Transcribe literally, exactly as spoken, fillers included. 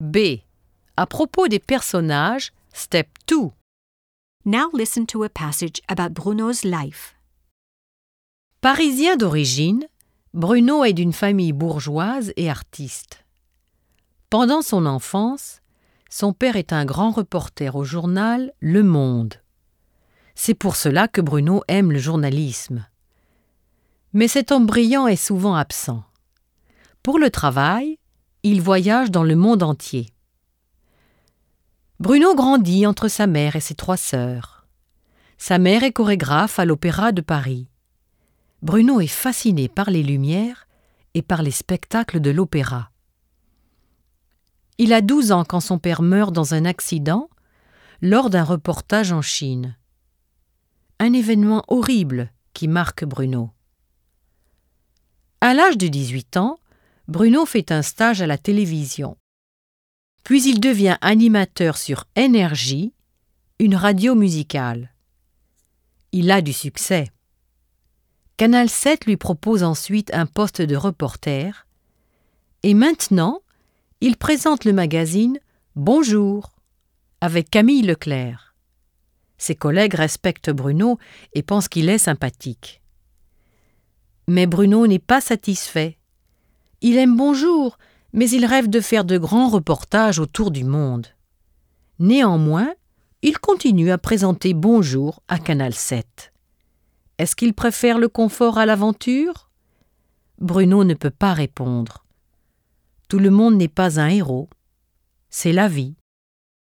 B. À propos des personnages, Step deux. Now listen to a passage about Bruno's life. Parisien d'origine, Bruno est d'une famille bourgeoise et artiste. Pendant son enfance, son père est un grand reporter au journal Le Monde. C'est pour cela que Bruno aime le journalisme. Mais cet homme brillant est souvent absent. Pour le travail, il voyage dans le monde entier. Bruno grandit entre sa mère et ses trois sœurs. Sa mère est chorégraphe à l'Opéra de Paris. Bruno est fasciné par les lumières et par les spectacles de l'opéra. Il a douze ans quand son père meurt dans un accident lors d'un reportage en Chine. Un événement horrible qui marque Bruno. À l'âge de dix-huit ans, Bruno fait un stage à la télévision. Puis il devient animateur sur Énergie, une radio musicale. Il a du succès. Canal sept lui propose ensuite un poste de reporter et maintenant, il présente le magazine Bonjour avec Camille Leclerc. Ses collègues respectent Bruno et pensent qu'il est sympathique. Mais Bruno n'est pas satisfait. Il aime Bonjour, mais il rêve de faire de grands reportages autour du monde. Néanmoins, il continue à présenter Bonjour à Canal sept. Est-ce qu'il préfère le confort à l'aventure ? Bruno ne peut pas répondre. Tout le monde n'est pas un héros. C'est la vie.